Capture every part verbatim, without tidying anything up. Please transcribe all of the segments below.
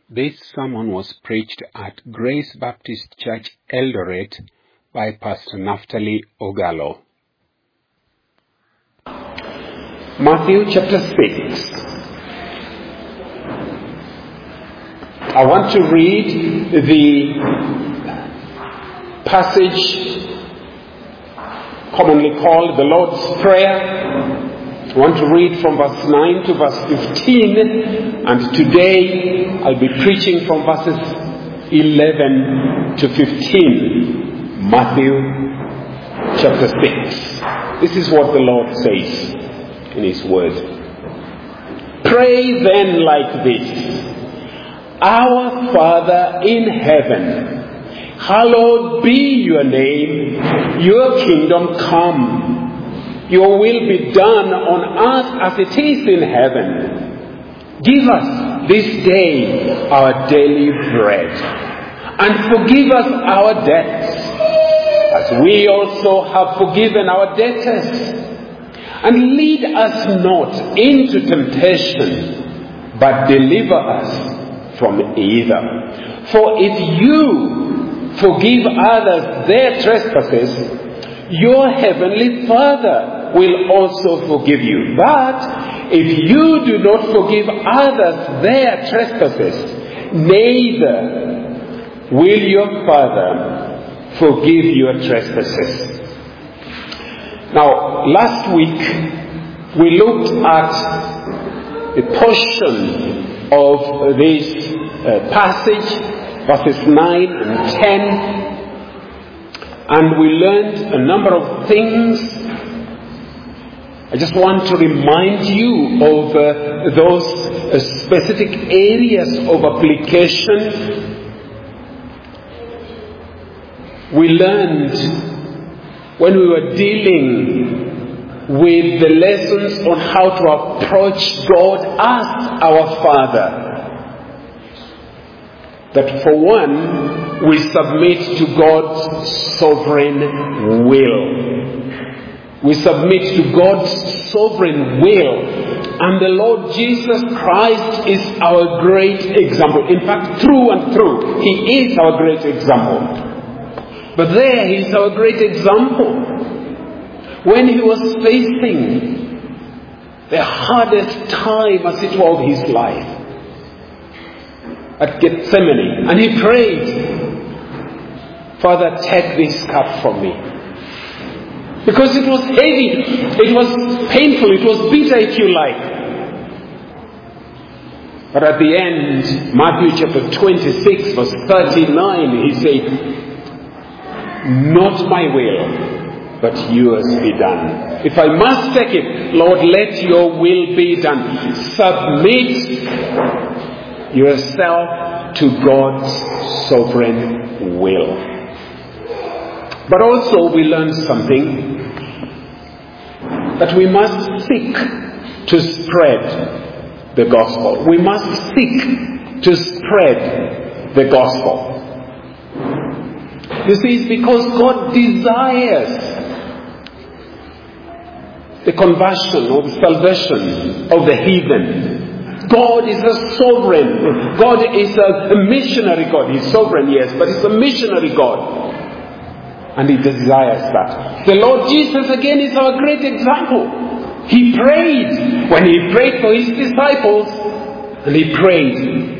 This sermon was preached at Grace Baptist Church, Eldoret, by Pastor Naftali Ogalo. Matthew chapter six. I want to read the passage commonly called the Lord's Prayer. I want to read from verse nine to verse fifteen, and today I'll be preaching from verses eleven to fifteen. Matthew chapter six. This is what the Lord says in His Word. Pray then like this: Our Father in heaven, hallowed be your name, your kingdom come. Your will be done on earth as it is in heaven. Give us this day our daily bread, and forgive us our debts, as we also have forgiven our debtors. And lead us not into temptation, but deliver us from evil. For if you forgive others their trespasses, your heavenly Father will also forgive you. But if you do not forgive others their trespasses, neither will your Father forgive your trespasses. Now, last week we looked at a portion of this uh, passage, verses nine and ten. And we learned a number of things. I just want to remind you of uh, those uh, specific areas of application. We learned when we were dealing with the lessons on how to approach God as our Father, that for one, we submit to God's sovereign will. We submit to God's sovereign will. And the Lord Jesus Christ is our great example. In fact, through and through, He is our great example. But there He is our great example. When He was facing the hardest time, as it were, of His life, at Gethsemane, and He prayed, Father, take this cup from me. Because it was heavy, it was painful, it was bitter if you like. But at the end, Matthew chapter twenty-six, verse thirty-nine, He said, not my will, but yours be done. If I must take it, Lord, let your will be done. Submit yourself to God's sovereign will. But also we learned something, that we must seek to spread the gospel. We must seek to spread the gospel. You see, it's because God desires the conversion or the salvation of the heathen. God is a sovereign. God is a missionary God. He's sovereign, yes, but He's a missionary God. And He desires that. The Lord Jesus again is our great example. He prayed when He prayed for His disciples, and He prayed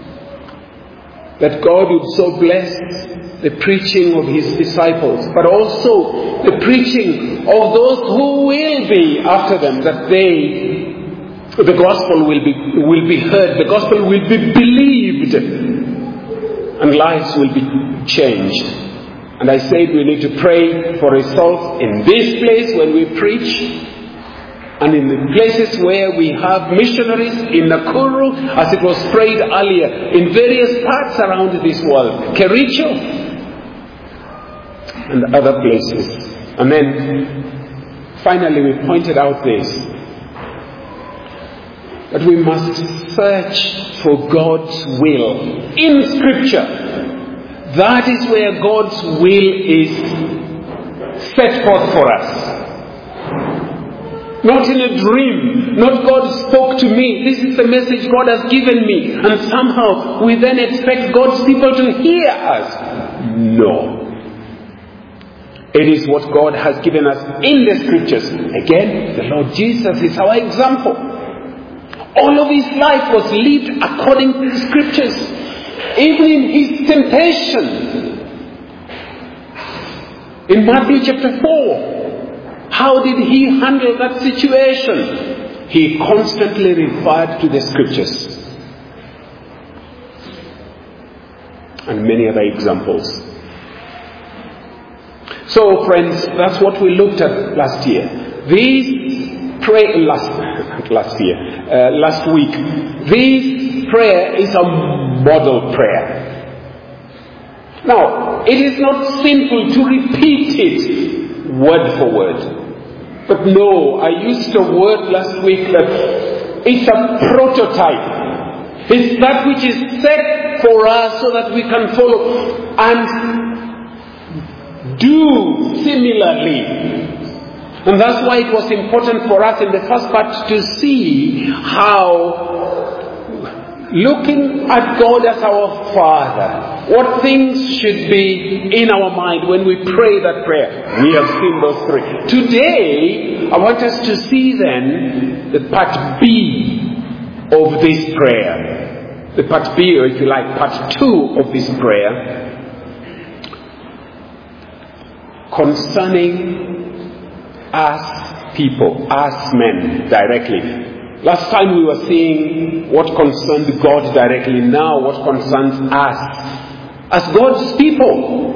that God would so bless the preaching of His disciples, but also the preaching of those who will be after them, that they, the gospel will be, will be heard, the gospel will be believed, and lives will be changed. And I said we need to pray for results in this place when we preach, and in the places where we have missionaries, in Nakuru, as it was prayed earlier, in various parts around this world, Kericho, and other places. And then, finally, we pointed out this, that we must search for God's will in Scripture. That is where God's will is set forth for us. Not in a dream. Not God spoke to me. This is the message God has given me. And somehow we then expect God's people to hear us. No. It is what God has given us in the scriptures. Again, the Lord Jesus is our example. All of his life was lived according to the scriptures. Even in his temptation. In Matthew chapter four. How did he handle that situation? He constantly referred to the scriptures. And many other examples. So friends, that's what we looked at last year. This prayer, last, last year, uh, last week, this prayer is a model prayer. Now, it is not simple to repeat it word for word. But no, I used a word last week that it's a prototype. It's that which is set for us so that we can follow and do similarly. And that's why it was important for us in the first part to see how, looking at God as our Father, what things should be in our mind when we pray that prayer. We have seen those three. Today, I want us to see then the part B of this prayer. The part B, or if you like, part two of this prayer. Concerning us people, us men, directly. Last time we were seeing what concerned God directly. Now what concerns us as God's people.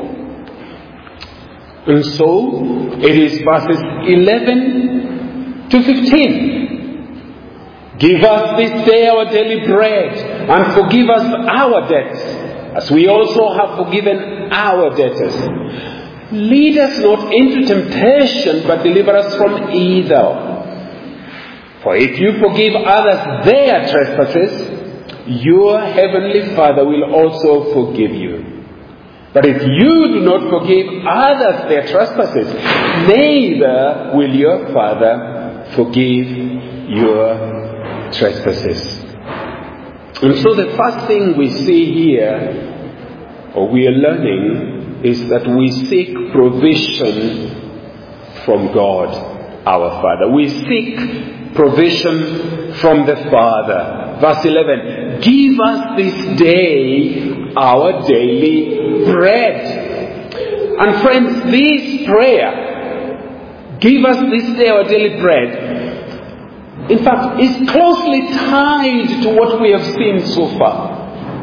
And so it is verses eleven to fifteen. Give us this day our daily bread, and forgive us our debts, as we also have forgiven our debtors. Lead us not into temptation, but deliver us from evil. For if you forgive others their trespasses, your heavenly Father will also forgive you. But if you do not forgive others their trespasses, neither will your Father forgive your trespasses. And so the first thing we see here, or we are learning, is that we seek provision from God, our Father. We seek provision from the Father. Verse eleven, give us this day our daily bread. And friends, this prayer, give us this day our daily bread, in fact, is closely tied to what we have seen so far.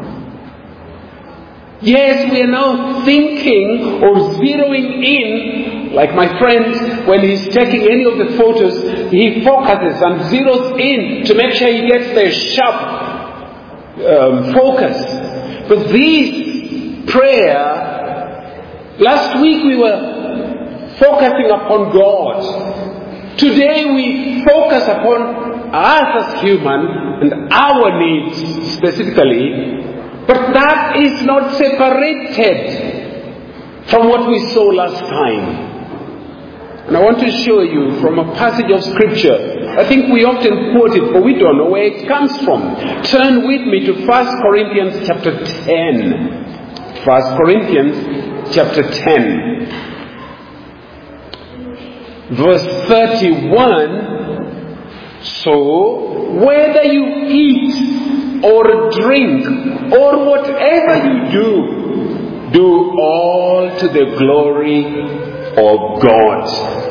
Yes, we are now thinking or zeroing in, like my friend, when he's taking any of the photos, he focuses and zeroes in to make sure he gets the sharp um, focus. But this prayer, last week we were focusing upon God. Today we focus upon us as human and our needs specifically. But that is not separated from what we saw last time. And I want to show you from a passage of scripture. I think we often quote it, but we don't know where it comes from. Turn with me to First Corinthians chapter ten. First Corinthians chapter ten. Verse thirty-one. So, whether you eat or drink, or whatever you do, do all to the glory of God.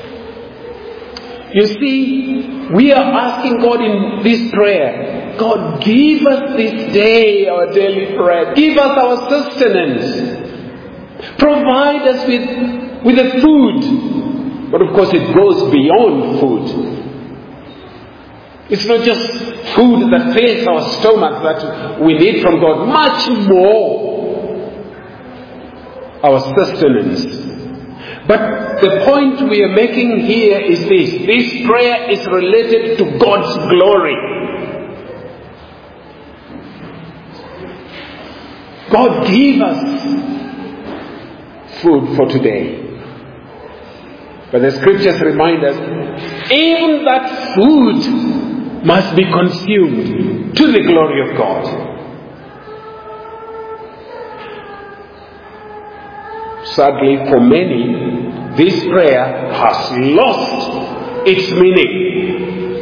You see, we are asking God in this prayer, God, give us this day our daily bread. Give us our sustenance. Provide us with, with the food. But of course it goes beyond food. It's not just food that fills our stomach that we need from God. Much more. Our sustenance. But the point we are making here is this. This prayer is related to God's glory. God, give us food for today. But the scriptures remind us, even that food must be consumed to the glory of God. Sadly, for many, this prayer has lost its meaning.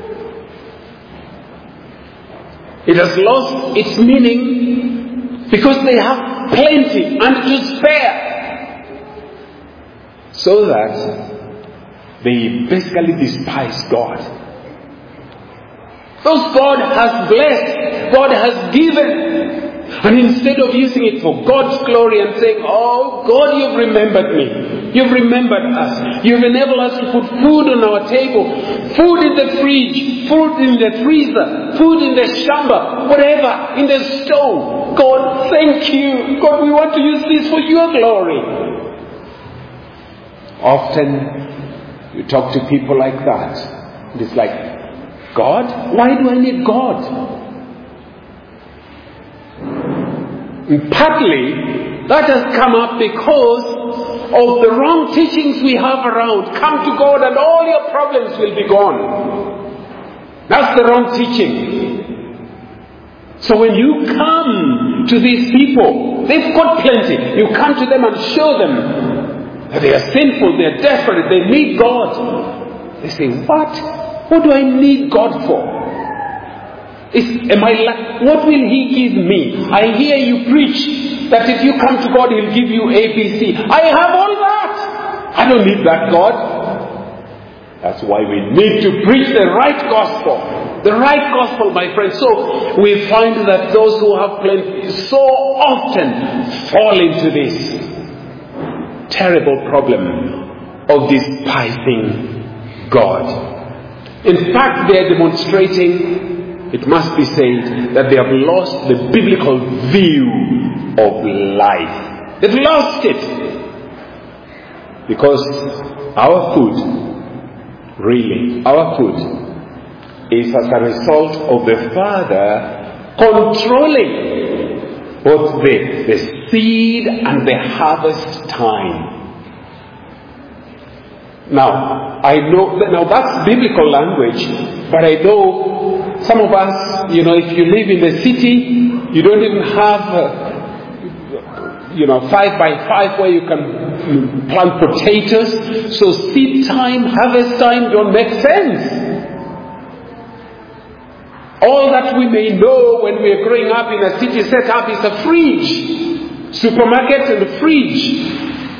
It has lost its meaning because they have plenty and to spare. So that they basically despise God. Those God has blessed, God has given. And instead of using it for God's glory and saying, oh God, you've remembered me. You've remembered us. You've enabled us to put food on our table. Food in the fridge. Food in the freezer. Food in the shamba. Whatever. In the stove. God, thank you. God, we want to use this for your glory. Often you talk to people like that. And it's like, God? Why do I need God? And partly that has come up because of the wrong teachings we have around. Come to God and all your problems will be gone. That's the wrong teaching. So when you come to these people, they've got plenty. You come to them and show them that they are sinful, they are desperate, they need God. They say, what? What do I need God for? Is, am I like, what will He give me? I hear you preach that if you come to God, He'll give you A B C. I have all that. I don't need that God. That's why we need to preach the right gospel. The right gospel, my friends. So we find that those who have plenty so often fall into this terrible problem of despising God. In fact, they are demonstrating, it must be said, that they have lost the biblical view of life. They've lost it. Because our food, really, our food, is as a result of the Father controlling both the, the seed and the harvest time. Now, I know that, now that's biblical language, but I know some of us, you know, if you live in the city, you don't even have, uh, you know, five by five where you can plant potatoes. So seed time, harvest time don't make sense. All that we may know when we are growing up in a city setup is a fridge, supermarket and a fridge.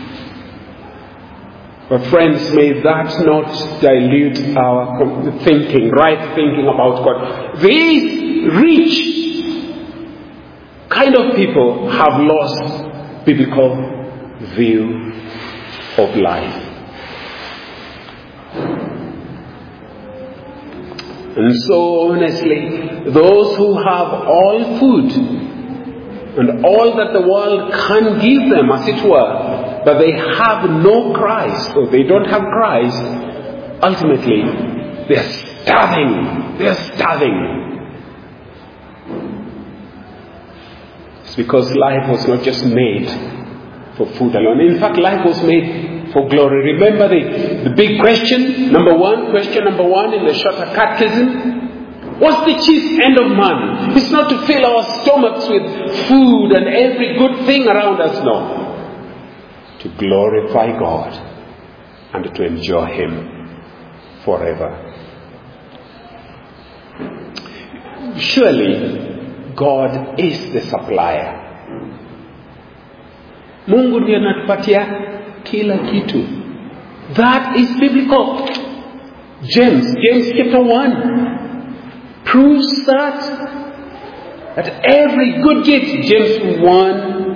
But friends, may that not dilute our thinking, right thinking about God. These rich kind of people have lost biblical view of life. And so honestly, those who have all food and all that the world can give them, as it were, but they have no Christ, or they don't have Christ, ultimately, they're starving. They're starving. It's because life was not just made for food alone. In fact, life was made for glory. Remember the, the big question, number one, question number one in the shorter catechism? What's the chief end of man? It's not to fill our stomachs with food and every good thing around us, no. To glorify God and to enjoy Him forever. Surely God is the supplier. Mungu ndiye anatupatia kila kitu. That is biblical. James, James chapter one proves that that every good gift, James one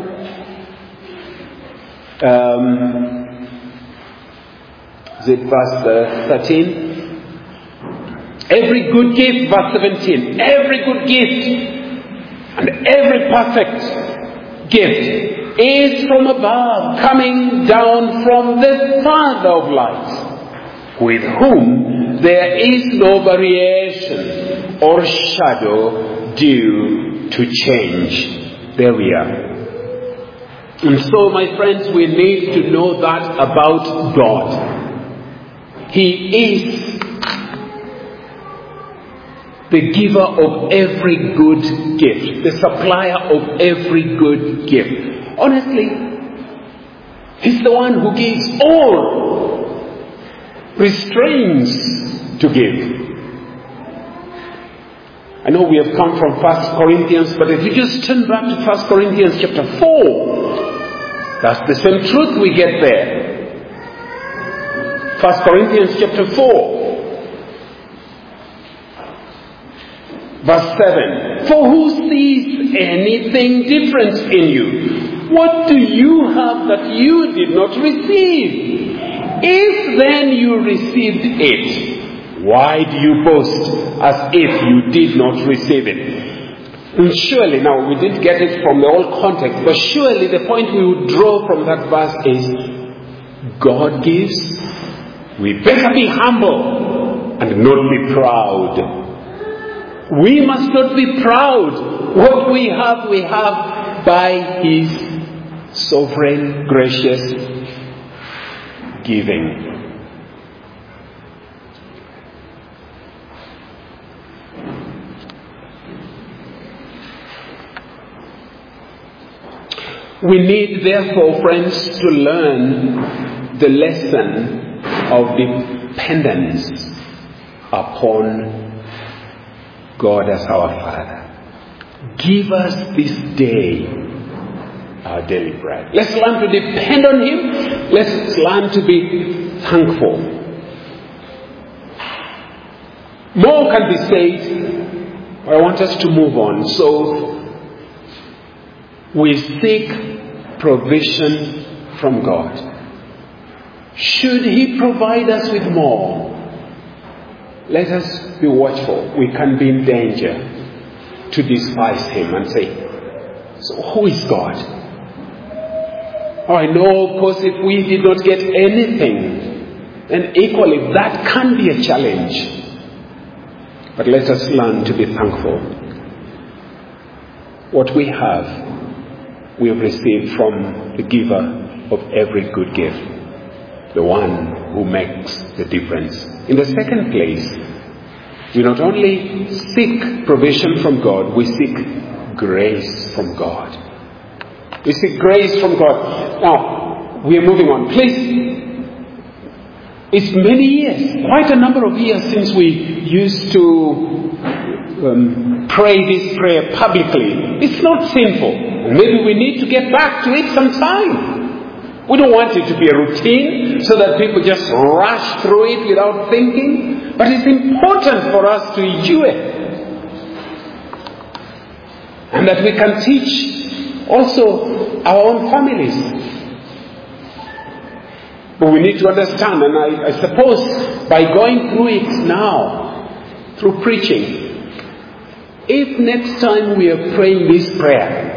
Um, is it verse uh, thirteen? Every good gift, verse seventeen. Every good gift and every perfect gift is from above, coming down from the Father of lights, with whom there is no variation or shadow due to change. There we are. And so, my friends, we need to know that about God. He is the giver of every good gift, the supplier of every good gift. Honestly, He's the one who gives all, restrains to give. I know we have come from First Corinthians, but if you just turn back to First Corinthians chapter four, that's the same truth we get there. First Corinthians chapter four, verse seven. For who sees anything different in you? What do you have that you did not receive? If then you received it, why do you boast as if you did not receive it? And surely, now we didn't get it from the old context, but surely the point we would draw from that verse is God gives. We better be humble and not be proud. We must not be proud. What we have, we have by His sovereign, gracious giving. We need, therefore, friends, to learn the lesson of dependence upon God as our Father. Give us this day our daily bread. Let's learn to depend on Him. Let's learn to be thankful. More can be said, but I want us to move on. So, we seek provision from God. Should He provide us with more, let us be watchful. We can be in danger to despise Him and say, so who is God? Oh, I know, of course, if we did not get anything, then equally that can be a challenge. But let us learn to be thankful. What we have, we have received from the giver of every good gift, the one who makes the difference. In the second place, we not only seek provision from God, we seek grace from God. We seek grace from God. Now, we are moving on. Please, it's many years, quite a number of years since we used to um, pray this prayer publicly. It's not sinful. Maybe we need to get back to it sometime. We don't want it to be a routine so that people just rush through it without thinking. But it's important for us to endure it. And that we can teach also our own families. But we need to understand, and I, I suppose by going through it now, through preaching, if next time we are praying this prayer,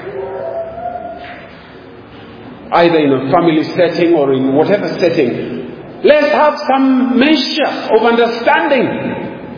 either in a family setting or in whatever setting, let's have some measure of understanding.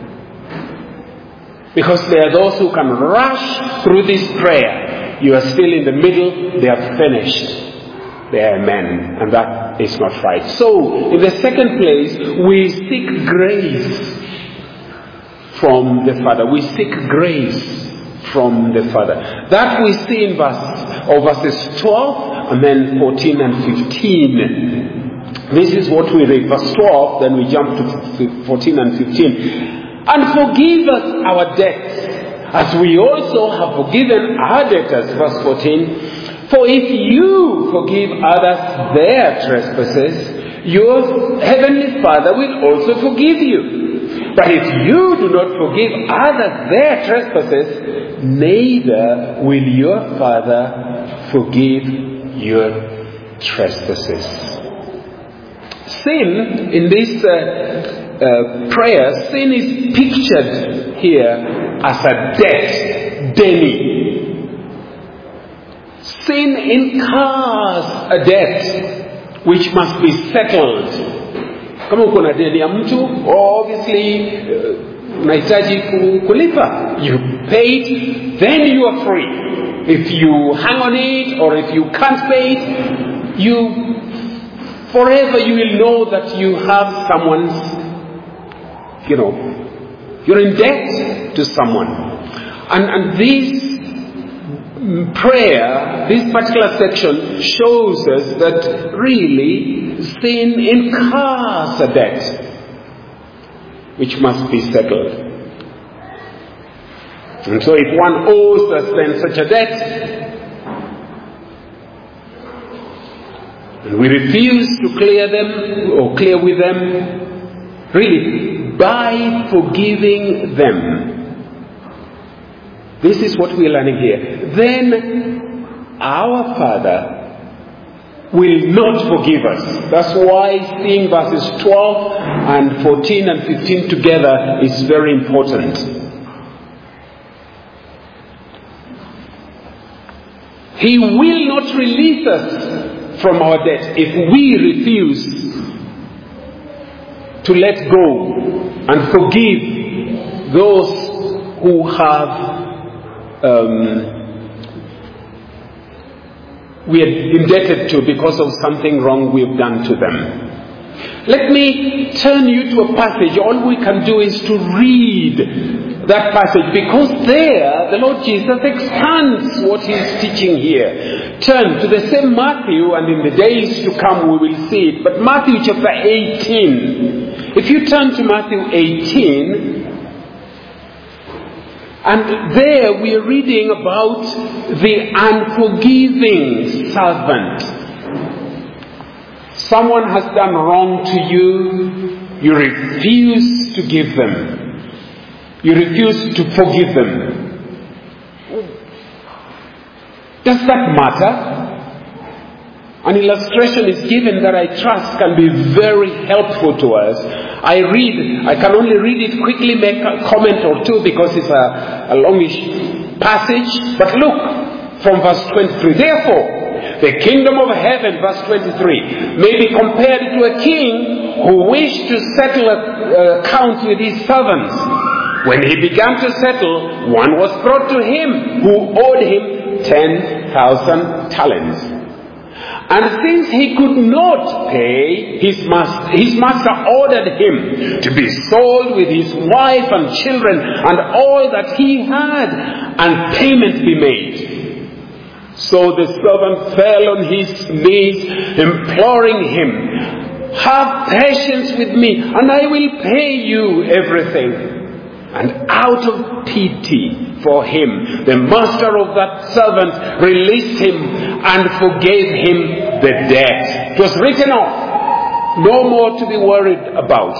Because there are those who can rush through this prayer. You are still in the middle, they are finished. They are men, and that is not right. So, in the second place, we seek grace from the Father. We seek grace from the Father. That we see in verse, or verses twelve, and then fourteen and fifteen. This is what we read. Verse twelve, then we jump to fourteen and fifteen. And forgive us our debts, as we also have forgiven our debtors. Verse fourteen. For if you forgive others their trespasses, your heavenly Father will also forgive you. But if you do not forgive others their trespasses, neither will your Father forgive your trespasses. Sin, in this uh, uh, prayer, sin is pictured here as a debt, deni. Sin incurs a debt which must be settled. Kama uko na deni ya mtu, obviously unahitaji uh, kulipa. You pay it, then you are free. If you hang on it or if you can't pay it, you forever you will know that you have someone's, you know, you're in debt to someone. And, and this prayer, this particular section shows us that really sin incurs a debt which must be settled. And so if one owes us then such a debt, and we refuse to clear them or clear with them, really, by forgiving them. This is what we're learning here. Then our Father will not forgive us. That's why seeing verses twelve and fourteen and fifteen together is very important. He will not release us from our debt if we refuse to let go and forgive those who have um, we are indebted to because of something wrong we have done to them. Let me turn you to a passage. All we can do is to read that passage, because there the Lord Jesus expands what he is teaching here. Turn to the same Matthew, and in the days to come we will see it. But Matthew chapter eighteen. If you turn to Matthew eighteen, and there we are reading about the unforgiving servant. Someone has done wrong to you, you refuse to give them. You refuse to forgive them. Does that matter? An illustration is given that I trust can be very helpful to us. I read, I can only read it quickly, make a comment or two because it's a, a longish passage. But look, from verse twenty-three. Therefore, the kingdom of heaven, verse twenty-three, may be compared to a king who wished to settle accounts with his servants. When he began to settle, one was brought to him who owed him ten thousand talents. And since he could not pay, his master, his master ordered him to be sold with his wife and children and all that he had, and payment be made. So the servant fell on his knees, imploring him, "Have patience with me, and I will pay you everything." And out of pity for him, the master of that servant released him and forgave him the debt. It was written off, no more to be worried about.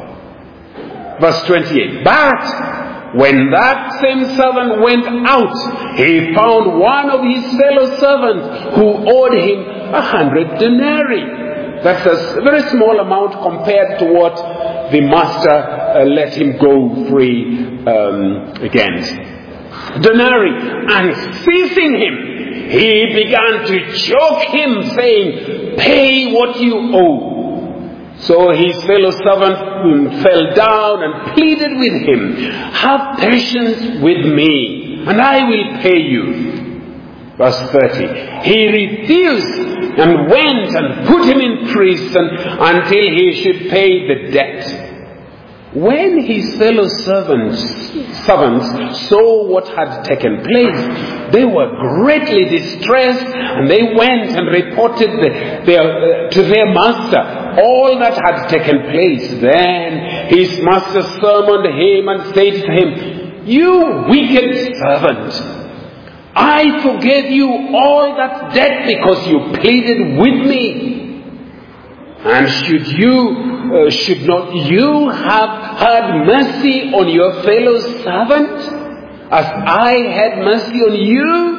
Verse twenty-eight. But when that same servant went out, he found one of his fellow servants who owed him a hundred denarii. That's a very small amount compared to what the master uh, let him go free um, against. Denarii. And seizing him, he began to choke him, saying, "Pay what you owe." So his fellow servant fell down and pleaded with him, "Have patience with me, and I will pay you." Verse thirty. He refused and went and put him in prison until he should pay the debt. When his fellow servants, servants saw what had taken place, they were greatly distressed, and they went and reported the, their, uh, to their master all that had taken place. Then his master summoned him and said to him, "You wicked servant, I forgave you all that debt because you pleaded with me. And should you, uh, should not you have had mercy on your fellow servant, as I had mercy on you?"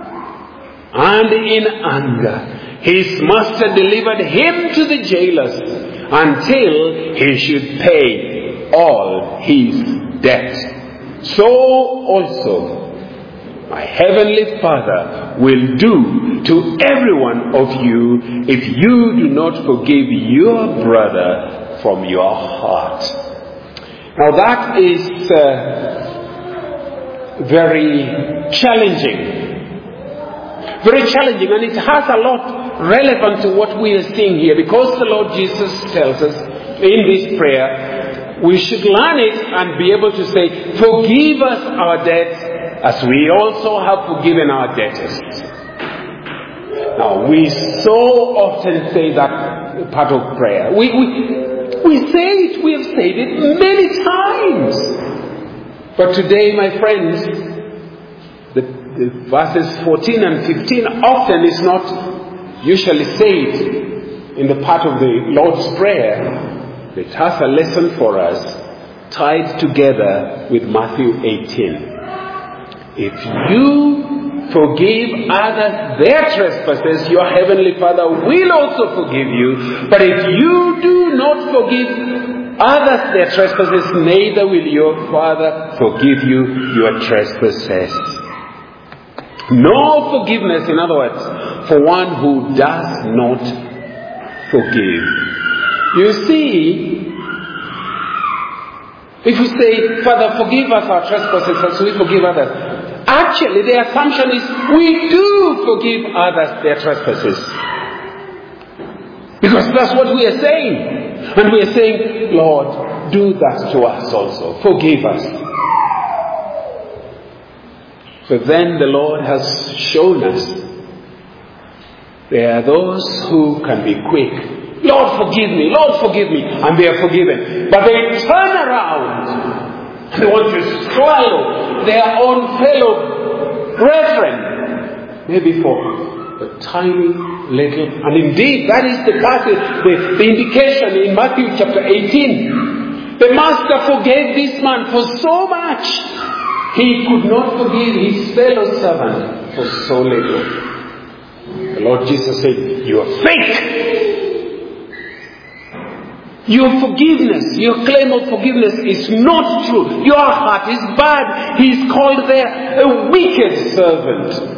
And in anger, his master delivered him to the jailers until he should pay all his debt. So also my heavenly Father will do to every one of you if you do not forgive your brother from your heart. Now that is uh, very challenging. Very challenging, and it has a lot relevant to what we are seeing here, because the Lord Jesus tells us in this prayer, we should learn it and be able to say, forgive us our debts as we also have forgiven our debtors. Now, we so often say that part of prayer. We, we, we say it, we have said it many times. But today, my friends, the, the verses fourteen and fifteen often is not usually said in the part of the Lord's Prayer. It has a lesson for us tied together with Matthew eighteen. If you forgive others their trespasses, your heavenly Father will also forgive you. But if you do not forgive others their trespasses, neither will your Father forgive you your trespasses. No forgiveness, in other words, for one who does not forgive. You see, if we say, Father, forgive us our trespasses as we forgive others, actually, the assumption is we do forgive others their trespasses. Because that's what we are saying. And we are saying, Lord, do that to us also. Forgive us. But then the Lord has shown us there are those who can be quick. Lord, forgive me. Lord, forgive me. And they are forgiven. But they turn around. They want to swallow their own fellow brethren. Maybe for a tiny little. And indeed, that is the passage, the, the indication in Matthew chapter eighteen. The master forgave this man for so much. He could not forgive his fellow servant for so little. The Lord Jesus said, you are fake. Your forgiveness, your claim of forgiveness is not true. Your heart is bad. He is called there a wicked servant.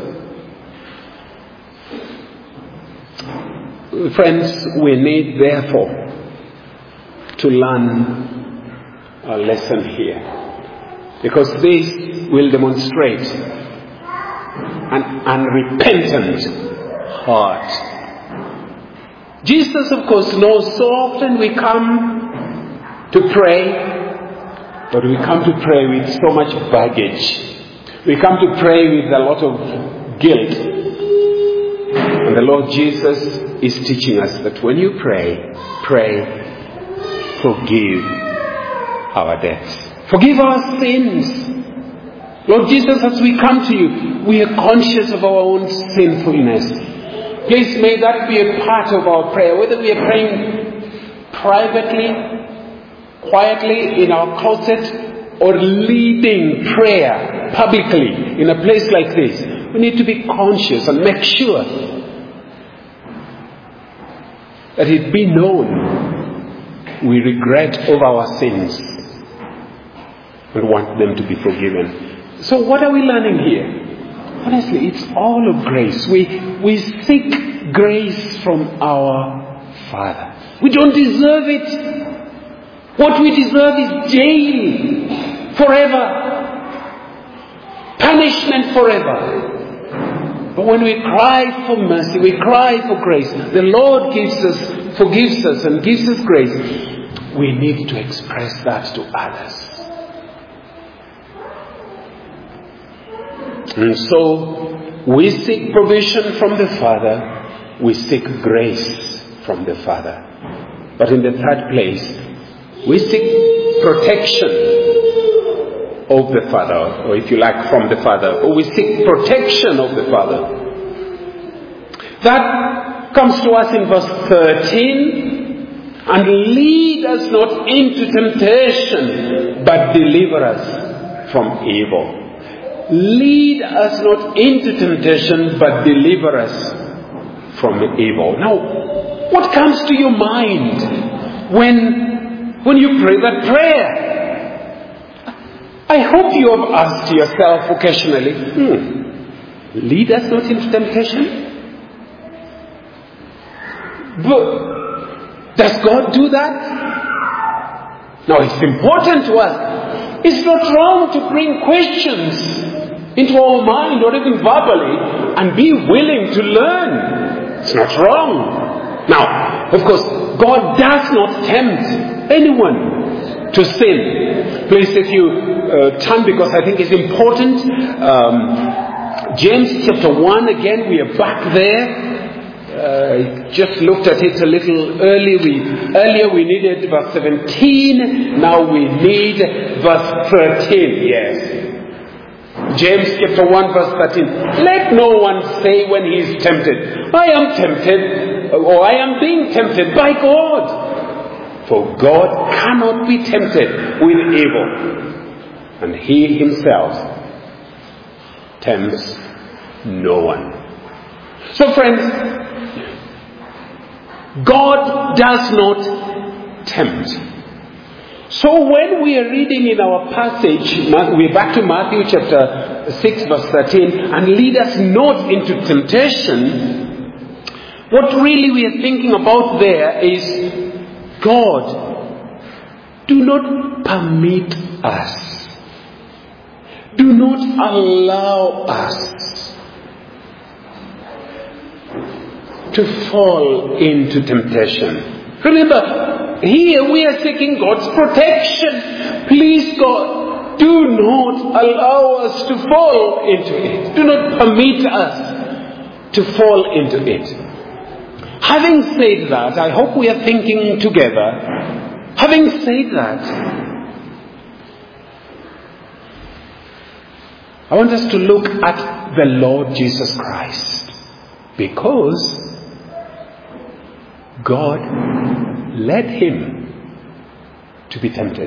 Friends, we need therefore to learn a lesson here. Because this will demonstrate an unrepentant heart. Jesus, of course, knows so often we come to pray, but we come to pray with so much baggage. We come to pray with a lot of guilt. And the Lord Jesus is teaching us that when you pray, pray, forgive our debts. Forgive our sins. Lord Jesus, as we come to you, we are conscious of our own sinfulness. Please may that be a part of our prayer, whether we are praying privately, quietly in our closet, or leading prayer publicly in a place like this. We need to be conscious and make sure that it be known we regret over our sins and want them to be forgiven. So what are we learning here? Honestly, it's all of grace. We, we seek grace from our Father. We don't deserve it. What we deserve is jail forever. Punishment forever. But when we cry for mercy, we cry for grace, the Lord gives us, forgives us and gives us grace. We need to express that to others. And so, we seek provision from the Father, we seek grace from the Father. But in the third place, we seek protection of the Father, or if you like, from the Father, or we seek protection of the Father. That comes to us in verse thirteen, and lead us not into temptation, but deliver us from evil. Lead us not into temptation, but deliver us from evil. Now, what comes to your mind when, when you pray that prayer? I hope you have asked yourself occasionally, hmm, lead us not into temptation? But does God do that? Now, it's important to us. It's not wrong to bring questions into our mind or even verbally and be willing to learn. It's not wrong. Now, of course, God does not tempt anyone to sin. Please, if you uh, turn, because I think it's important. Um, James chapter one, again, we are back there. Uh, just looked at it a little early. We, earlier we needed verse seventeen. Now we need verse thirteen. Yes. James chapter one verse thirteen. Let no one say when he is tempted, I am tempted, or I am being tempted by God. For God cannot be tempted with evil, and he himself tempts no one. So friends, God does not tempt. So when we are reading in our passage, we're back to Matthew chapter six verse thirteen, and lead us not into temptation, what really we are thinking about there is, God, do not permit us. Do not allow us to fall into temptation. Remember, here we are seeking God's protection. Please, God, do not allow us to fall into it. Do not permit us to fall into it. Having said that, I hope we are thinking together. Having said that, I want us to look at the Lord Jesus Christ, because God led him to be tempted.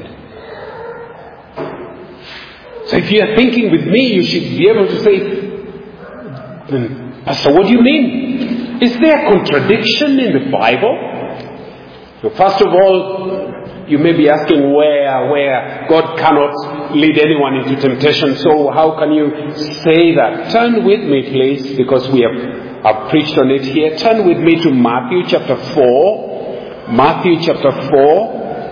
So if you are thinking with me, you should be able to say, then, Pastor, what do you mean? Is there a contradiction in the Bible? So first of all, you may be asking where, where God cannot lead anyone into temptation. So how can you say that? Turn with me, please, because we have I've preached on it here. Turn with me to Matthew chapter four. Matthew chapter four.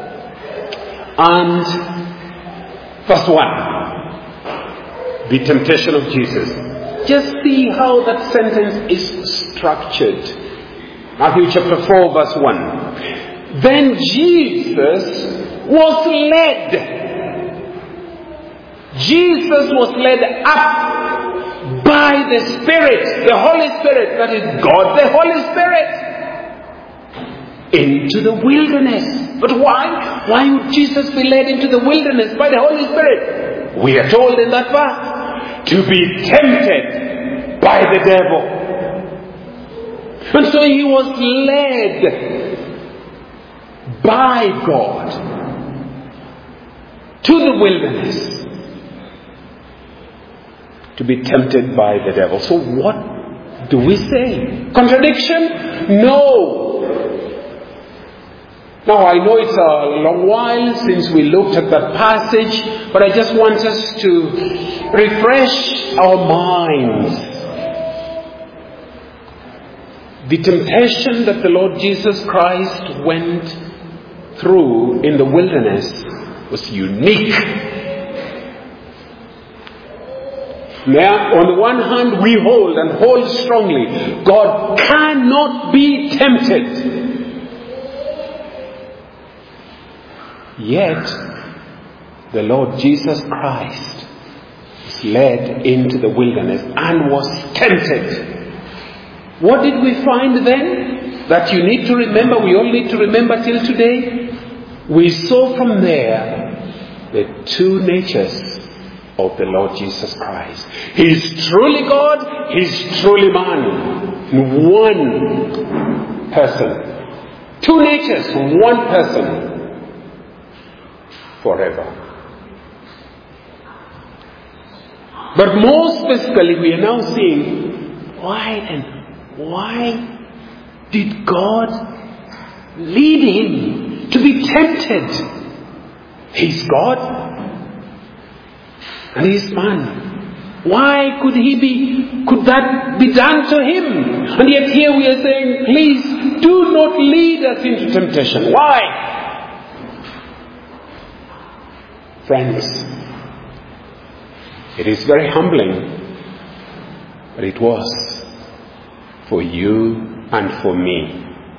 And verse one. The temptation of Jesus. Just see how that sentence is structured. Matthew chapter four verse one. Then Jesus was led. Jesus was led up by the Spirit, the Holy Spirit, that is God, the Holy Spirit, into the wilderness. But why? Why would Jesus be led into the wilderness by the Holy Spirit? We are told in that verse, to be tempted by the devil. And so he was led by God to the wilderness, to be tempted by the devil. So what do we say? Contradiction? No. Now I know it's a long while since we looked at that passage, but I just want us to refresh our minds. The temptation that the Lord Jesus Christ went through in the wilderness was unique. Now, on the one hand, we hold and hold strongly, God cannot be tempted. Yet, the Lord Jesus Christ was led into the wilderness and was tempted. What did we find then that you need to remember, we all need to remember till today? We saw from there the two natures of the Lord Jesus Christ. He is truly God, He is truly man. In one person. Two natures, one person. Forever. But more specifically, we are now seeing why and why did God lead him to be tempted? He's God and he's man. Why could he be, could that be done to him? And yet here we are saying, please do not lead us into temptation. Why? Friends, it is very humbling, but it was for you and for me.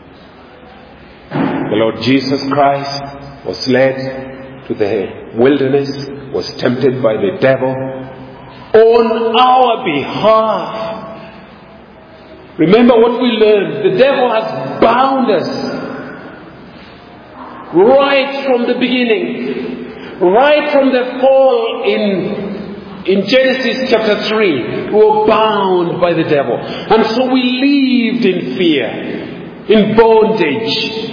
The Lord Jesus Christ was led to the wilderness, was tempted by the devil on our behalf. Remember what we learned. The devil has bound us right from the beginning, right from the fall in, in Genesis chapter three. We were bound by the devil. And so we lived in fear, in bondage.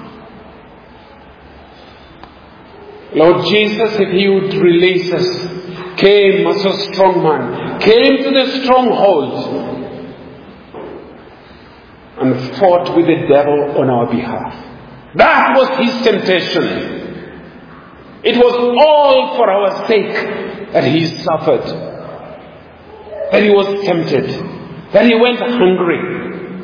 Lord Jesus, if He would release us, came as a strong man, came to the stronghold and fought with the devil on our behalf. That was His temptation. It was all for our sake that He suffered, that He was tempted, that He went hungry.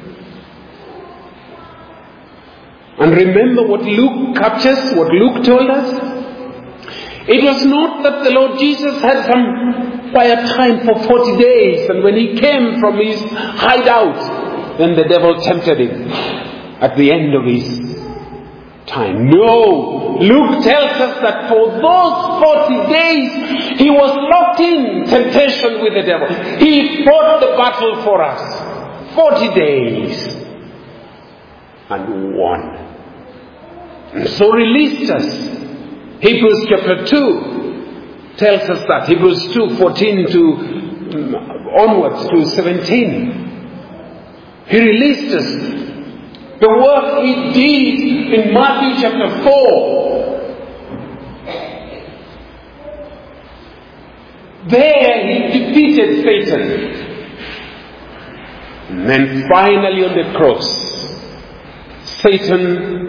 And remember what Luke captures, what Luke told us? It was not that the Lord Jesus had some quiet time for forty days, and when He came from His hideout, then the devil tempted Him at the end of His time. No! Luke tells us that for those forty days, He was locked in temptation with the devil. He fought the battle for us. forty days. And won. And so released us. Hebrews chapter two tells us that. Hebrews two, fourteen to um, onwards to seventeen. He released us. The work He did in Matthew chapter four. There He defeated Satan. And then finally on the cross, Satan,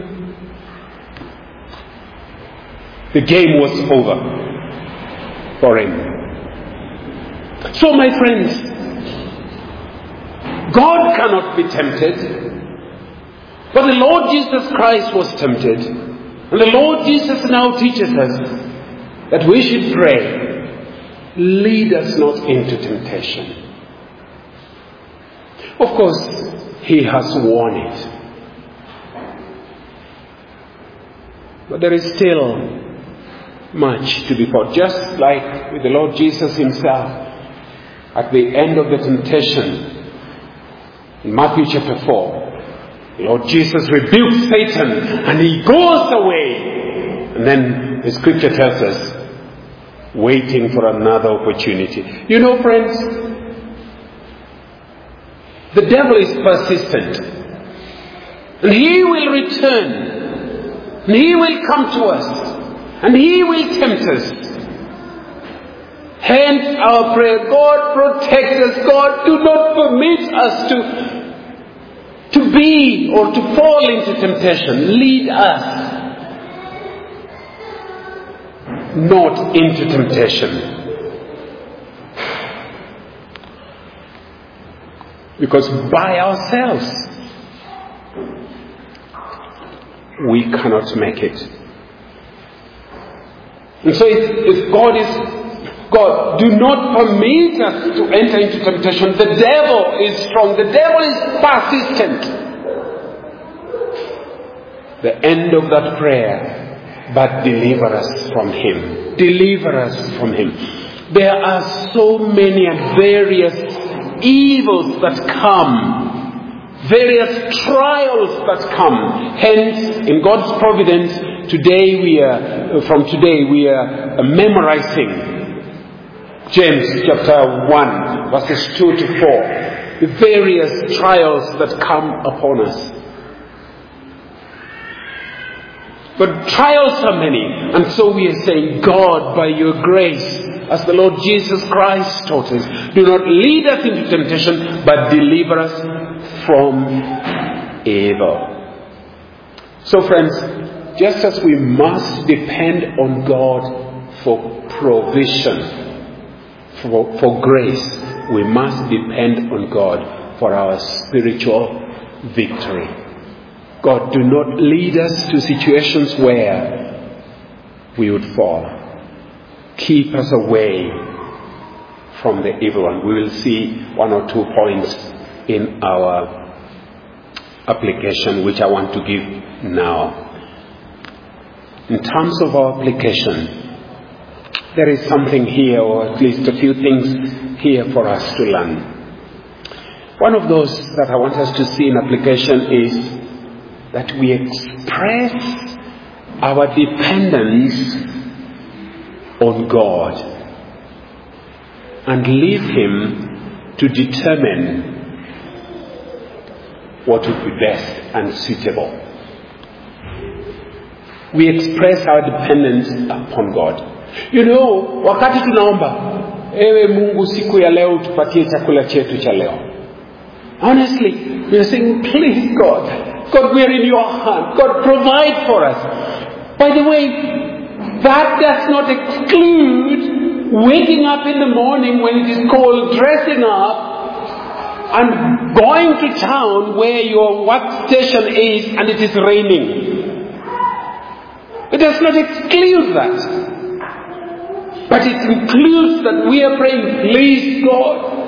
the game was over for him. So my friends, God cannot be tempted. But the Lord Jesus Christ was tempted. And the Lord Jesus now teaches us that we should pray, lead us not into temptation. Of course, He has won it. But there is still much to be fought. Just like with the Lord Jesus Himself, at the end of the temptation, in Matthew chapter four, the Lord Jesus rebukes Satan and he goes away. And then the scripture tells us, waiting for another opportunity. You know, friends, the devil is persistent. And he will return. And he will come to us. And he will tempt us. Hence our prayer, God protect us. God, do not permit us to To be or to fall into temptation. Lead us not into temptation. Because by ourselves we cannot make it. And so if, if God is God, do not permit us to enter into temptation. The devil is strong. The devil is persistent. The end of that prayer, but deliver us from him. Deliver us from him. There are so many and various evils that come. Various trials that come. Hence, in God's providence, today we are, from today we are memorizing James chapter one, verses two to four. The various trials that come upon us. But trials are many. And so we are saying, God, by your grace, as the Lord Jesus Christ taught us, do not lead us into temptation, but deliver us from evil. So friends, just as we must depend on God for provision, For, for grace, we must depend on God for our spiritual victory. God, do not lead us to situations where we would fall. Keep us away from the evil one. We will see one or two points in our application which I want to give now. In terms of our application, there is something here, or at least a few things here for us to learn. One of those that I want us to see in application is that we express our dependence on God and leave Him to determine what would be best and suitable. We express our dependence upon God. You know, wakati tunaomba, ewe Mungu siku ya leo tupatie chakula chetu cha leo. Honestly, we are saying, please God, God, we are in your hand. God, provide for us. By the way, that does not exclude waking up in the morning when it is cold, dressing up, and going to town where your workstation is and it is raining. It does not exclude that. But it includes that we are praying, please God,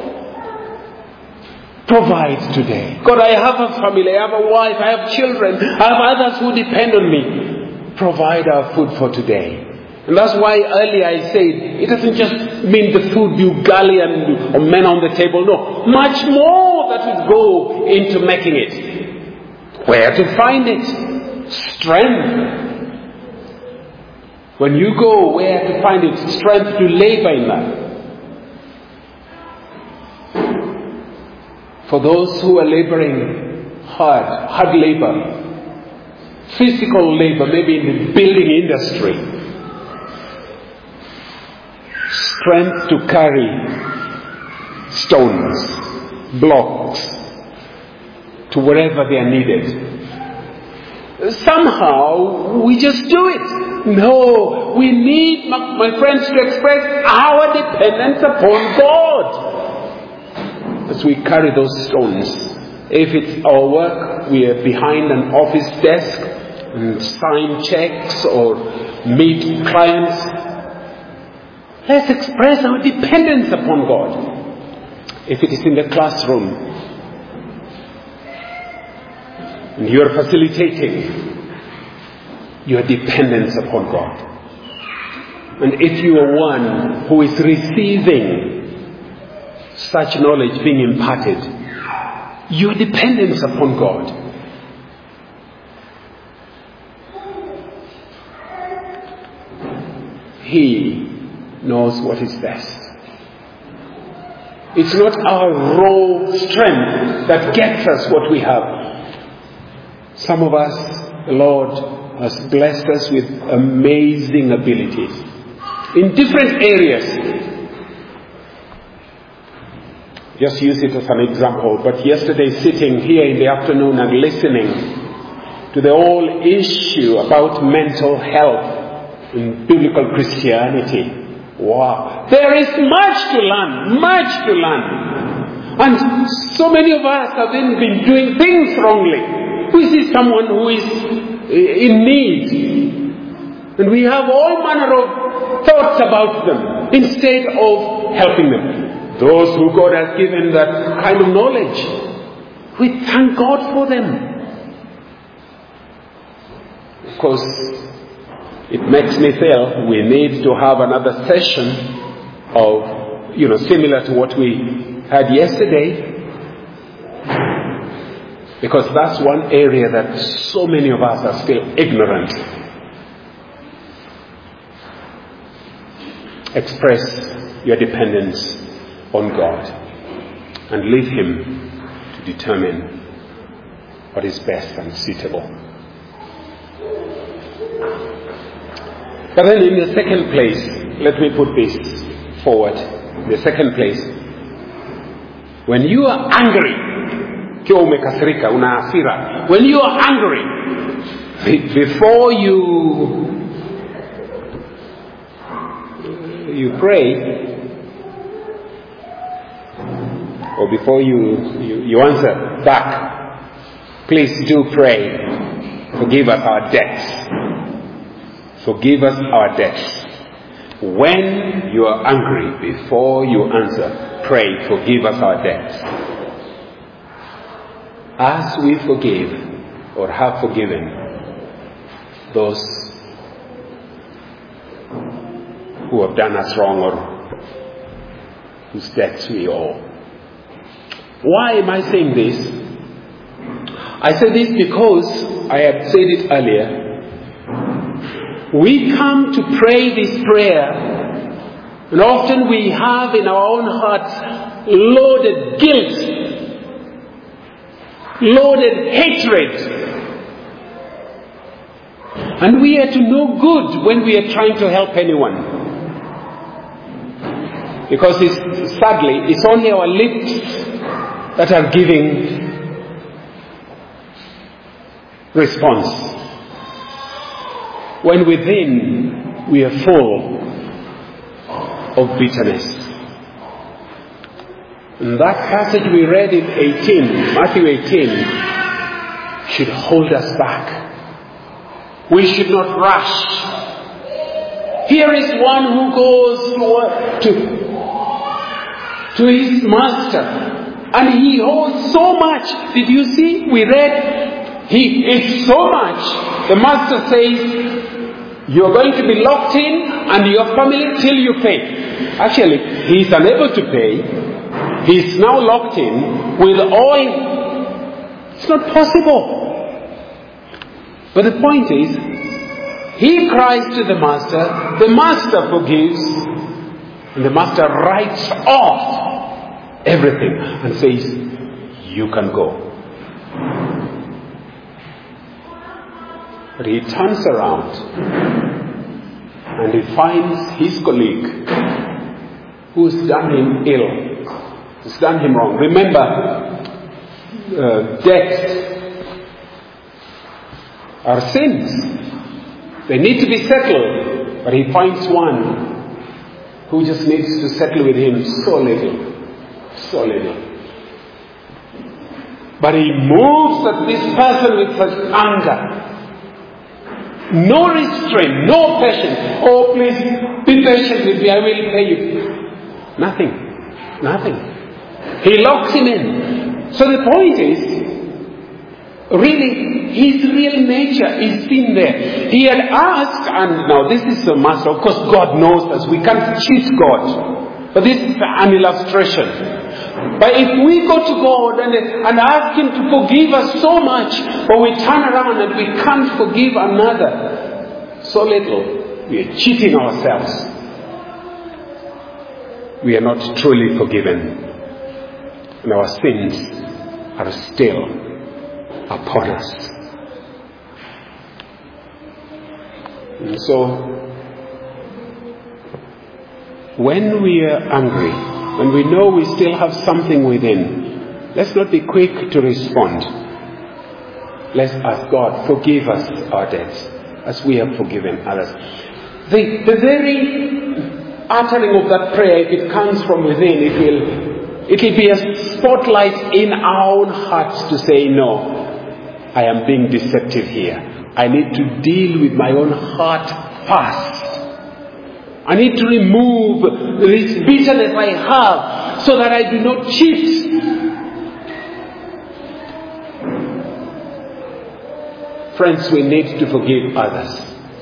provide today. God, I have a family, I have a wife, I have children, I have others who depend on me. Provide our food for today. And that's why earlier I said, it doesn't just mean the food you galley and or men on the table. No, much more that would go into making it. Where to find it? Strength. When you go, where to find it? Strength to labor in that. For those who are laboring hard, hard labor, physical labor, maybe in the building industry, strength to carry stones, blocks, to wherever they are needed. Somehow, we just do it. No, we need, my, my friends, to express our dependence upon God. As we carry those stones. If it's our work, we are behind an office desk and sign checks or meet clients. Let's express our dependence upon God. If it is in the classroom and you are facilitating, your dependence upon God. And if you are one who is receiving such knowledge being imparted, your dependence upon God. He knows what is best. It's not our raw strength that gets us what we have. Some of us, the Lord has blessed us with amazing abilities in different areas. Just use it as an example. But yesterday, sitting here in the afternoon and listening to the whole issue about mental health in biblical Christianity. Wow. There is much to learn, much to learn. And so many of us have been, been doing things wrongly. We see someone who is in need, and we have all manner of thoughts about them instead of helping them. Those who God has given that kind of knowledge, we thank God for them. Of course, it makes me feel we need to have another session of, you know, similar to what we had yesterday, because that's one area that so many of us are still ignorant. Express your dependence on God and leave Him to determine what is best and suitable. But then in the second place, let me put this forward. In the second place, when you are angry, kiwa umekasirika, una hasira, when you are angry, before you you pray, or before you, you, you answer back, please do pray. Forgive us our debts. Forgive us our debts. When you are angry, before you answer, pray, forgive us our debts. as we forgive or have forgiven those who have done us wrong or whose debts we owe. Why am I saying this? I say this because I have said it earlier. We come to pray this prayer, and often we have in our own hearts loaded guilt, loaded hatred. And we are to no good when we are trying to help anyone. Because it's, sadly, it's only our lips that are giving response, when within we are full of bitterness. And that passage we read in eighteen, Matthew eighteen, should hold us back. We should not rush. Here is one who goes to, to his master, and he owes so much. Did you see? We read, he is so much. The master says, you are going to be locked in and your family till you pay. Actually, he is unable to pay. He is now locked in with all. It's not possible. But the point is, he cries to the master, the master forgives, and the master writes off everything and says, you can go. But he turns around and he finds his colleague who's done him ill, who's done him wrong. Remember, uh, debts are sins. They need to be settled. But he finds one who just needs to settle with him so little, so little. But he moves at this person with such anger. No restraint, no patience. Oh, please, be patient with me, I will pay you. Nothing. Nothing. He locks him in. So the point is, really, his real nature is seen there. He had asked, and now this is the master, of course God knows us, we can't cheat God. But this is an illustration. But if we go to God and, and ask Him to forgive us so much, but we turn around and we can't forgive another so little, we are cheating ourselves. We are not truly forgiven. And our sins are still upon us. And so, when we are angry, when we know we still have something within, let's not be quick to respond. Let's ask God, forgive us our debts as we have forgiven others. The, the very uttering of that prayer, if it comes from within, it will, it will be a spotlight in our own hearts to say, no, I am being deceptive here. I need to deal with my own heart first. I need to remove this bitterness I have so that I do not cheat. Friends, we need to forgive others.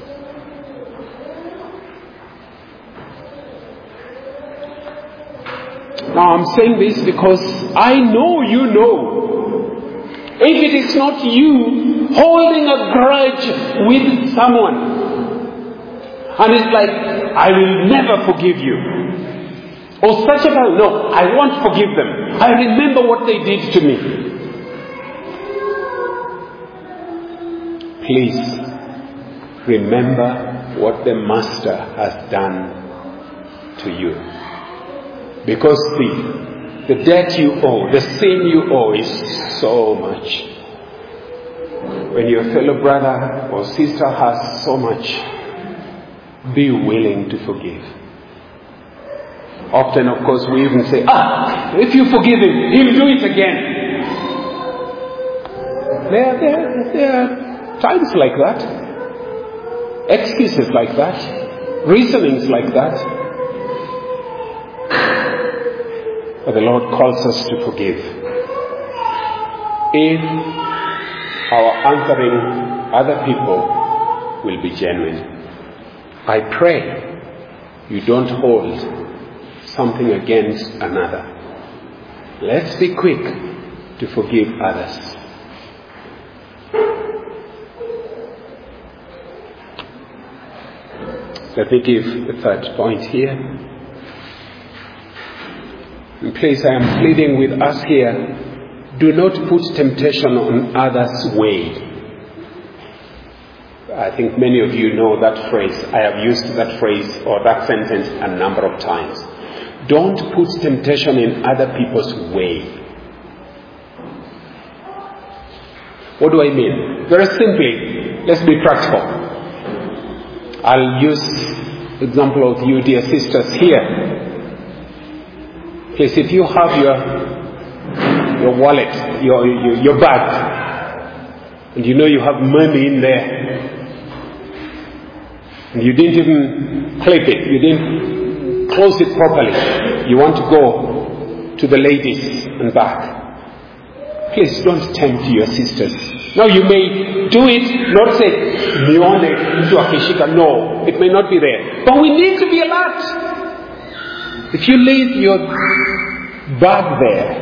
Now I'm saying this because I know you know. If it is not you holding a grudge with someone, and it's like, I will never forgive you. Or such a person, no, I won't forgive them. I remember what they did to me. Please, remember what the Master has done to you. Because the, the debt you owe, the sin you owe is so much. When your fellow brother or sister has so much, be willing to forgive. Often, of course, we even say, ah, if you forgive him, he'll do it again. There, there, there are times like that. Excuses like that. Reasonings like that. But the Lord calls us to forgive. if our answering other people will be genuine. I pray you don't hold something against another. Let's be quick to forgive others. Let me give the third point here. And please, I am pleading with us here. Do not put temptation on others' way. I think many of you know that phrase. I have used that phrase or that sentence a number of times. Don't put temptation in other people's way. What do I mean? Very simply, let's be practical. I'll use the example of you, dear sisters, here. Please, if you have your your wallet, your, your, your bag, and you know you have money in there, and you didn't even clip it, you didn't close it properly, you want to go to the ladies and back, please don't tempt your sisters. Now you may do it, not say, nione mtu akishika. No, it may not be there. But we need to be alert. If you leave your bag there,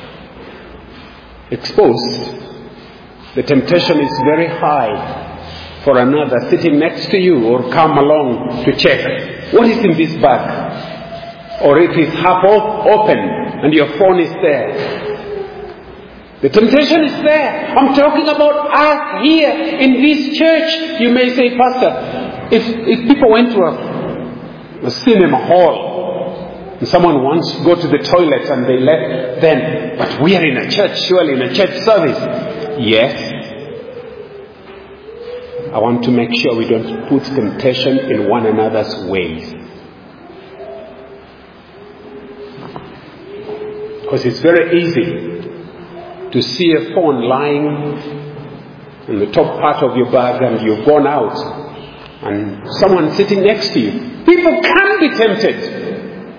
exposed, the temptation is very high for another sitting next to you or come along to check what is in this bag, or if it's half open and your phone is there. The temptation is there. I'm talking about us here in this church. You may say, Pastor, if, if people went to a, a cinema hall and someone wants to go to the toilet and they left, then, but we are in a church, surely in a church service. Yes. I want to make sure we don't put temptation in one another's ways. Because it's very easy to see a phone lying in the top part of your bag and you've gone out and someone sitting next to you. People can be tempted.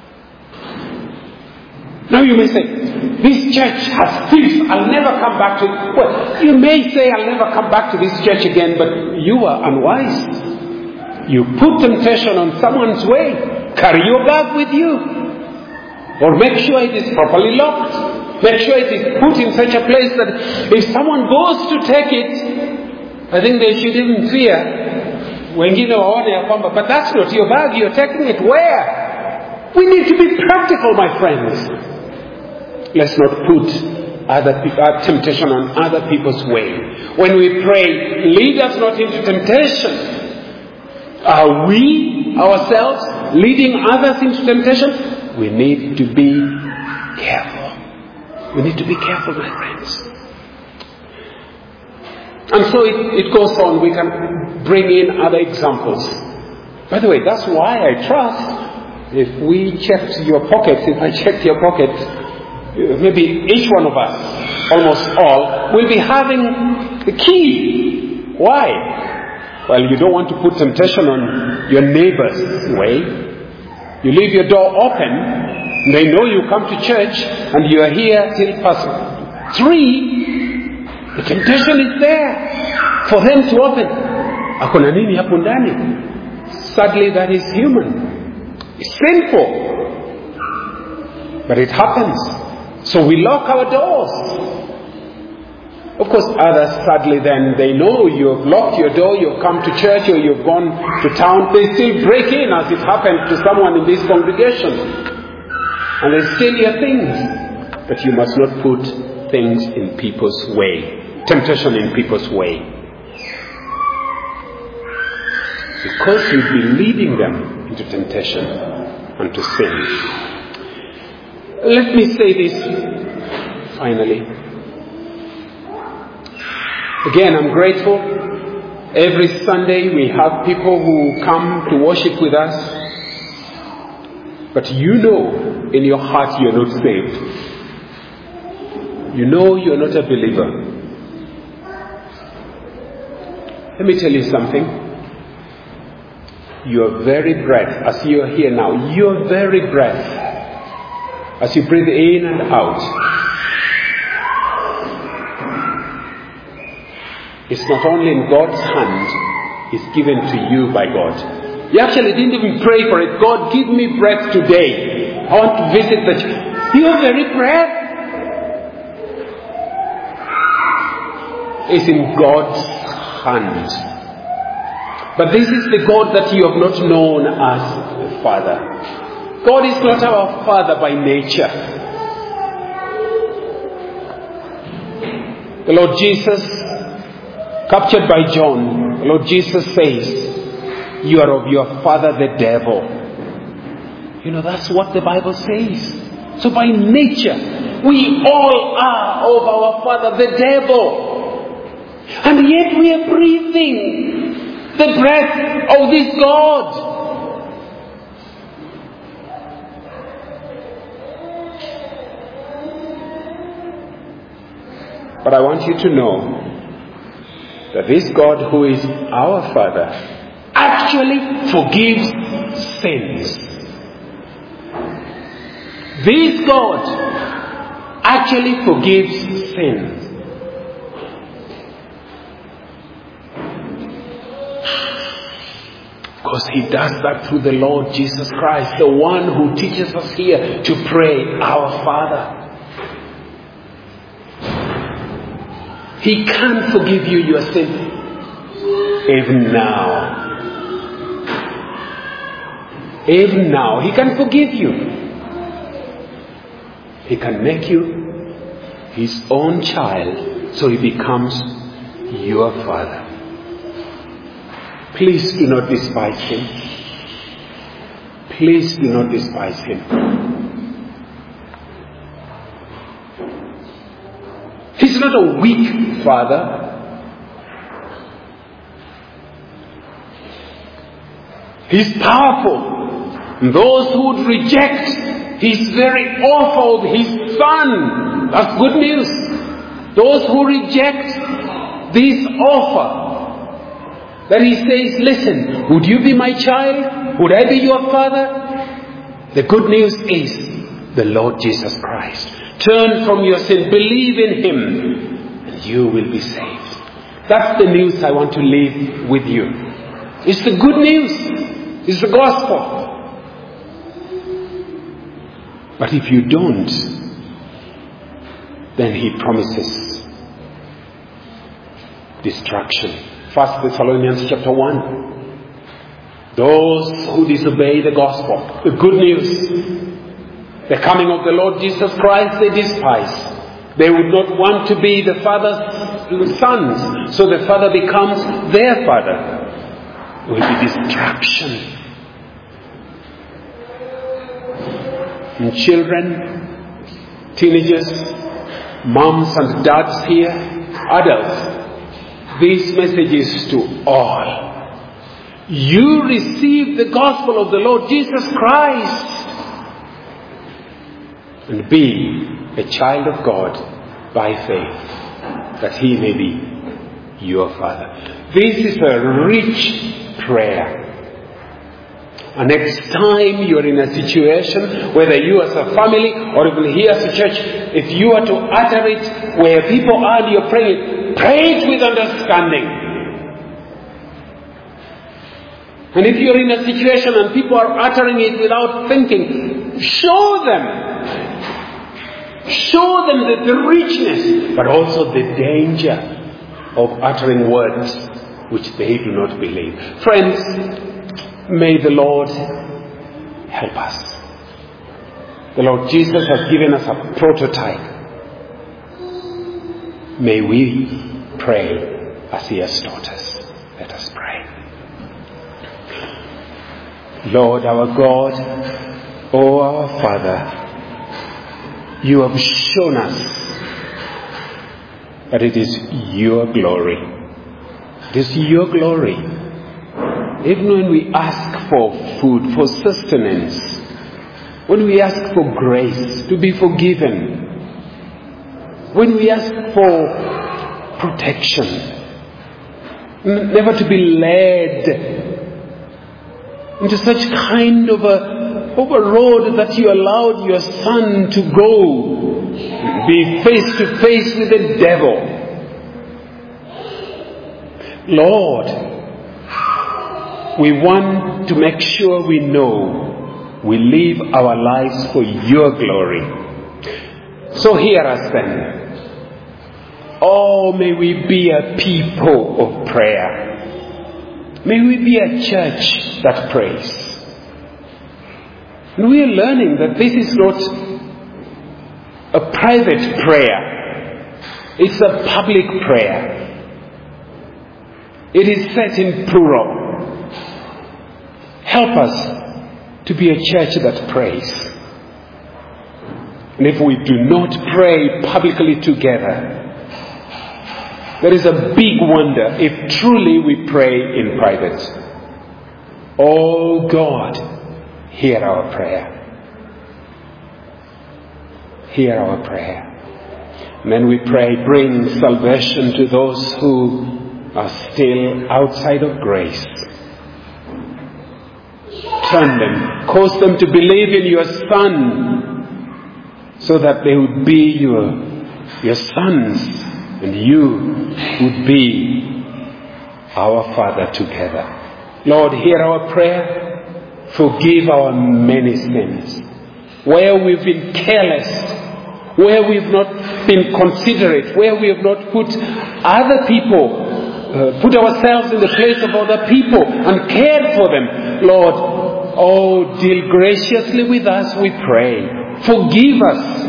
Now you may say, this church has thieves, I'll never come back to it. Well, you may say, I'll never come back to this church again, but you are unwise. You put temptation on someone's way. Carry your bag with you. Or make sure it is properly locked. Make sure it is put in such a place that if someone goes to take it, I think they should even fear. Wengine waone ya kwamba, but that's not your bag, you're taking it where? We need to be practical, my friends. Let's not put other people, uh, temptation on other people's way. When we pray, lead us not into temptation. Are we ourselves leading others into temptation? We need to be careful. We need to be careful, my friends. And so it, it goes on. We can bring in other examples. By the way, that's why I trust if we checked your pockets, if I checked your pockets, maybe each one of us, almost all, will be having the key. Why? Well, you don't want to put temptation on your neighbor's way. You leave your door open. They know you come to church and you are here till past three. The temptation is there for them to open. Hakuna nini hapo ndani? Sadly, that is human. It's sinful. But it happens. So we lock our doors. Of course, others, sadly, then they know you've locked your door, you've come to church or you've gone to town. They still break in, as it happened to someone in this congregation. And they steal your things. But you must not put things in people's way. Temptation in people's way. Because you'll be leading them into temptation and to sin. Let me say this finally. Again, I'm grateful. Every Sunday we have people who come to worship with us. But you know in your heart you're not saved. You know you're not a believer. Let me tell you something. Your very breath, as you are here now, your very breath, as you breathe in and out, It's not only in God's hand, it's given to you by God. You actually didn't even pray for it. God, give me breath today. I want to visit the church. Your very breath is in God's hand. But this is the God that you have not known as the Father. God is not our Father by nature. The Lord Jesus, captured by John, the Lord Jesus says, you are of your father the devil. You know, that's what the Bible says. So by nature, we all are of our father the devil. And yet we are breathing the breath of this God. But I want you to know that this God who is our Father actually forgives sins. This God actually forgives sins. Because He does that through the Lord Jesus Christ, the one who teaches us here to pray, our Father. He can forgive you your sin even now. Even now, He can forgive you. He can make you His own child, so He becomes your Father. Please do not despise Him. Please do not despise Him. He's not a weak Father. He's powerful. Those who would reject His very offer of His Son, that's good news. Those who reject this offer, that He says, listen, would you be my child? Would I be your father? The good news is the Lord Jesus Christ. Turn from your sin, believe in Him, and you will be saved. That's the news I want to leave with you. It's the good news. It's the gospel. But if you don't, then He promises destruction. First Thessalonians chapter one. Those who disobey the gospel, the good news, the coming of the Lord Jesus Christ, they despise. They would not want to be the Father's sons, so the Father becomes their Father. It will be destruction. And children, teenagers, moms and dads here, adults, this message is to all. You receive the gospel of the Lord Jesus Christ and be a child of God by faith, that He may be your Father. This is a rich prayer. And next time you're in a situation, whether you as a family or even here as a church, if you are to utter it where people are and you're praying, pray it with understanding. And if you're in a situation and people are uttering it without thinking, show them. Show them the, the richness, but also the danger of uttering words which they do not believe. Friends, may the Lord help us. The Lord Jesus has given us a prototype. May we pray as He has taught us. Let us pray. Lord our God, O our Father, You have shown us that it is Your glory. It is Your glory. Even when we ask for food, for sustenance, when we ask for grace, to be forgiven, when we ask for protection, never to be led into such kind of a, of a road that You allowed Your Son to go, be face to face with the devil. Lord, we want to make sure we know we live our lives for your glory. So hear us then. Oh, may we be a people of prayer. May we be a church that prays. And we are learning that this is not a private prayer. It's a public prayer. It is said in plural. Help us to be a church that prays. And if we do not pray publicly together, there is a big wonder if truly we pray in private. Oh God, hear our prayer. Hear our prayer. And then we pray, bring salvation to those who are still outside of grace. Turn them, cause them to believe in your Son, so that they would be your, your sons, and you would be our Father together. Lord, hear our prayer. Forgive our many sins. Where we've been careless, where we've not been considerate, where we have not put other people, uh, put ourselves in the place of other people and cared for them. Lord, oh, deal graciously with us, we pray. Forgive us.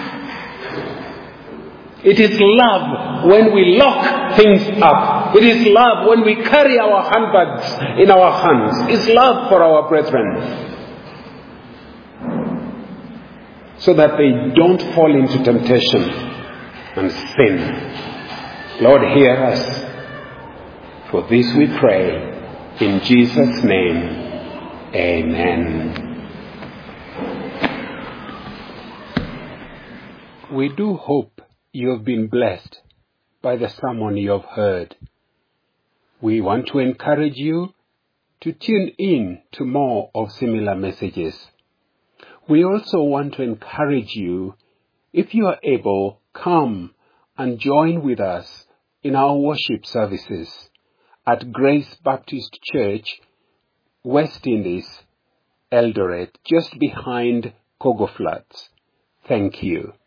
It is love when we lock things up. It is love when we carry our handbags in our hands. It's love for our brethren, so that they don't fall into temptation and sin. Lord, hear us. For this we pray. In Jesus' name, amen. We do hope you have been blessed by the sermon you have heard. We want to encourage you to tune in to more of similar messages. We also want to encourage you, if you are able, come and join with us in our worship services at Grace Baptist Church, West Indies, Eldoret, just behind Kogo Flats. Thank you.